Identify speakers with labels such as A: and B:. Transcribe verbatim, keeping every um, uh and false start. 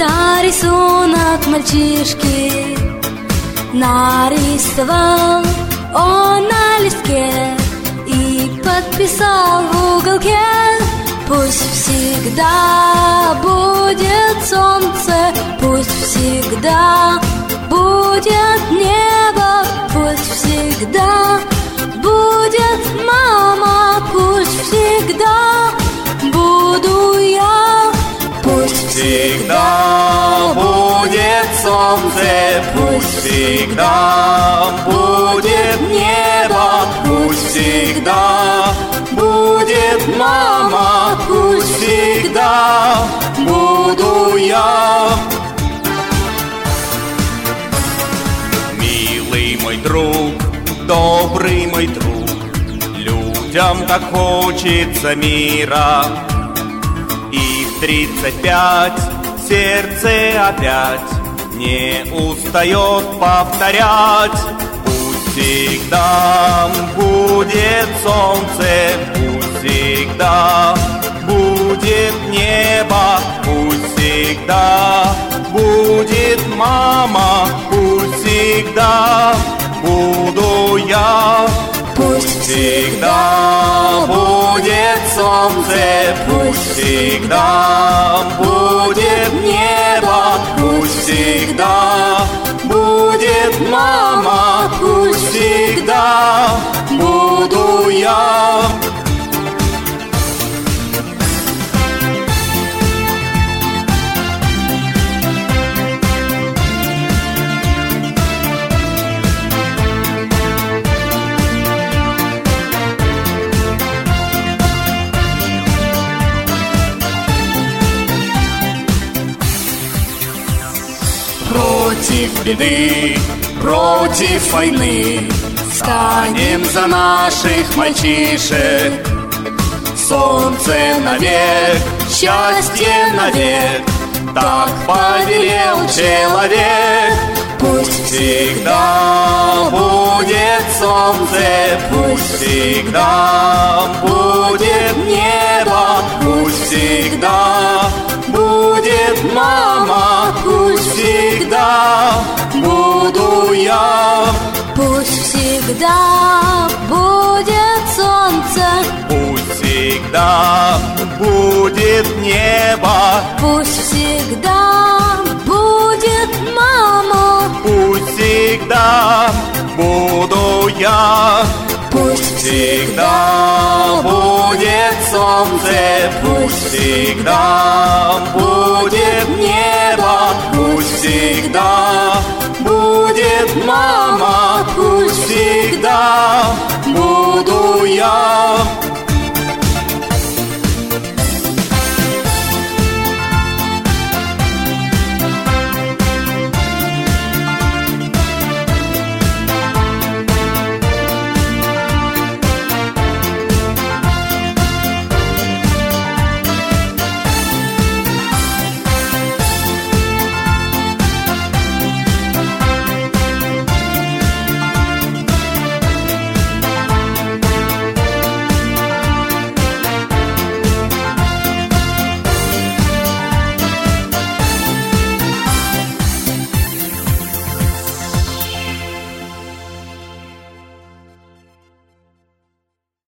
A: Это рисунок мальчишки нарисовал он на листке и подписал в уголке: пусть всегда будет солнце, пусть всегда будет небо, пусть всегда будет мама, пусть всегда буду я. Пусть всегда будет солнце, пусть всегда будет небо, пусть всегда будет мама, пусть всегда буду я. Милый мой друг, добрый мой друг, людям так хочется мира. И в тридцать пять сердце опять не устает повторять: пусть всегда будет солнце, пусть всегда будет небо, пусть всегда будет мама, пусть всегда буду я. Пусть всегда будет солнце, пусть всегда будет небо, пусть всегда будет мама, пусть всегда буду я. Против беды, против войны станем за наших мальчишек. Солнце навек, счастье навек, так повелел человек. Пусть всегда будет солнце, пусть всегда будет небо, пусть всегда будет мама, пусть всегда буду я. Пусть всегда будет солнце, пусть всегда будет небо, пусть всегда будет мама, пусть всегда буду я. Пусть всегда будет солнце, пусть всегда будет небо,